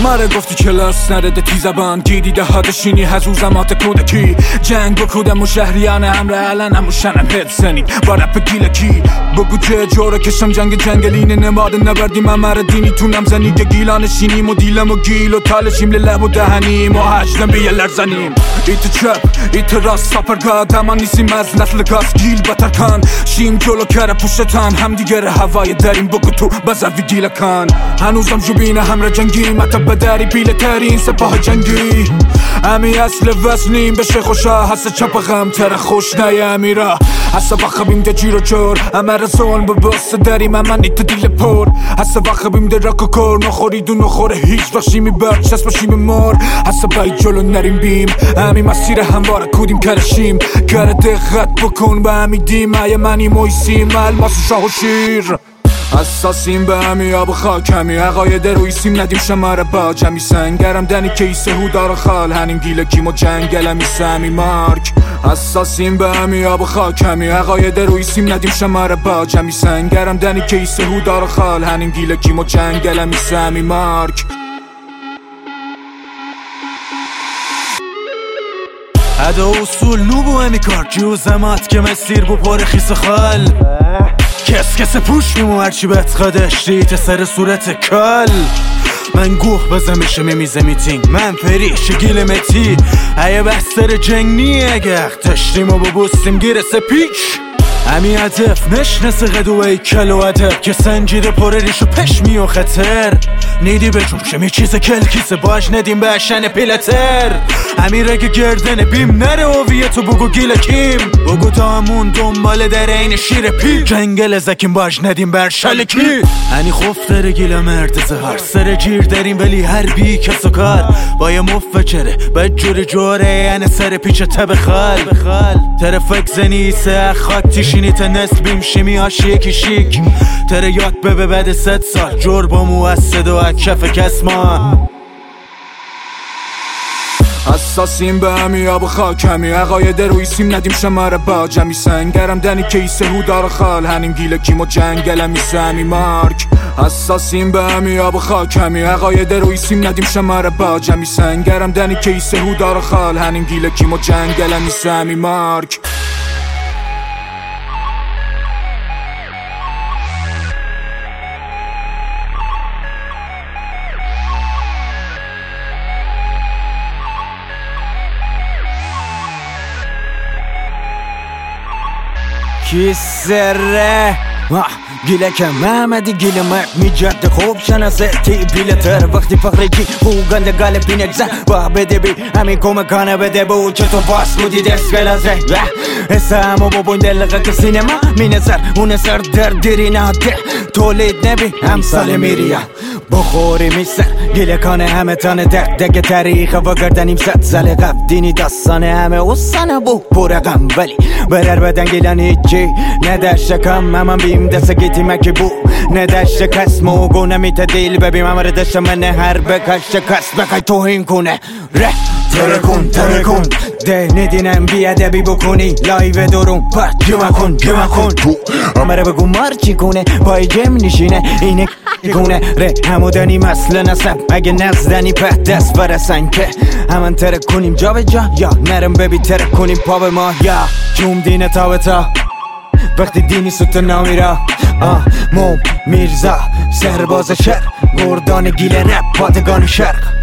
ماره گفتی کلاس نرده تی زبان گیری ده هادشینی هزوزمات کودکی جنگ بکودم و شهریان امره علن همو شنم هد زنید با رپ گیلکی بگو که جوره کشم جنگ جنگلین نماد نبردیم امر دینی تونم زنی که گیلان شینیم و دیلم و گیل و تالشیم للب و دهنیم و هشتم بیه لرزنیم ایت چپ ایت راست ساپرگاد همان نیسیم از نسل گاز گیل بطر کن شیم جلو کره پوشتان هم دیگر هوای داریم بگو تو بزرفی گیل کن هنوزم جوبینه همره جنگیم حتی بداری بیل ترین سپاه جنگی امی اصل وزنیم بشه خوشا حس چپ غم تر خوش نای امیرا حس بخبیم ده جیر و جور امر زون ببست داریم اما نیت دیل پر حس بخبیم ده رک و کور نخورید و نخوره هیچ وقشیمی بر چسب باشیم مار حس باید جلو نریم بیم امی مسیر همواره کودیم کرشیم گره دقت بکن به امی دیم ای منی مویسیم الماس و شاه و شیر حساسیم به همی آب و خاک همی عقاید رویسیم ندیم شماره باج همی سنگرم دنی کیسه هو دار خال هنیم گیل کیم و جنگل همی سمی مارک حساسیم به همی آب و خاک همی عقاید رویسیم ندیم شماره باج همی سنگرم دنی کیسه هو دار خال هنیم گیل کیم و جنگل همی سمی مارک ادا اصول نوبو همی کار جوزمات که مسیر بو پار خیس خال کس پوش میمو هرچی بتخدش دیت سر صورت کل من گوه بزمشه میمیزه میتینگ من پریش گیل متی ایه بستر جنگ نیه اگه اختشتیم و ببوستیم گیره سپیچ امی هدف نشنس قدوه کل و هدف که سنجیده پره ریش و پشمی و خطر نیدی به جمشه می چیز کل کیسه باش ندیم به اشن پیلتر امی رگ گردن بیم نره اوویه تو بگو گیل کیم بگو تا همون دنبال در این شیر پی جنگل زکیم باش ندیم بر شلکی انی خفتر گیل مرد زهر سر جیر داریم ولی هر بی کس و کار با یه مفچره بد جور جوره یعنی سر پیچه تب خال ترفک زنی سه خاک تیشینی تا نسل بیم شمی هاشی یکی شیک تره یاد به بعد 100 سال جور با موسد و کف کس ما حساسیم به همی آب و خاک همی عقاید رویسیم ندیم شماره باج همی سنگرم دنی کیسه هو دار خال هنیم گیل کیم و جنگل همی سمی مارک حساسیم به همی آب و خاک همی عقاید رویسیم ندیم شماره باج همی سنگرم دنی کیسه هو دار خال هنیم گیل کیم و جنگل همی سمی مارک کی سره گیله که محمدی گیله مرد میجد خوب شناسه تی بیلتر وقتی فقرگی او گنده گاله بینک زن با بده بی همین کمکانه بده بو که تو باس بودی دست گلازه حسه همو بابون دلقه که سینما می نظر اون سر در دیری ناده تولید نبی همسال میریم بخوری میسر گیله کانه همه تانه دق تاریخ و گردنیم 100 سال قبل دینی داستانه همه اوستانه بو پرقم ولی برر بدن گیلن هیچی ندر شکم همان بیم دست گیتی مکی بو ندر شکست موگو نمیت دیل ببیم همه دشت منه هر بکش شکست بکای توهین کنه ره ترکون ده ندینم بیادبی بکنی لایو درون پرد گمه کن همه رو بگو مارچی کنه پای جم نشینه اینه کنه ره همودنی مثل نسب اگه نزدنی په دست برسن که همان ترک کنیم جا به جا یا نرم ببی ترک کنیم پا به ما یا جوم دینه تا به تا وقتی دینی سوت نامیرا موم میرزا سرباز شر گردان گیل رپ پادگان شرق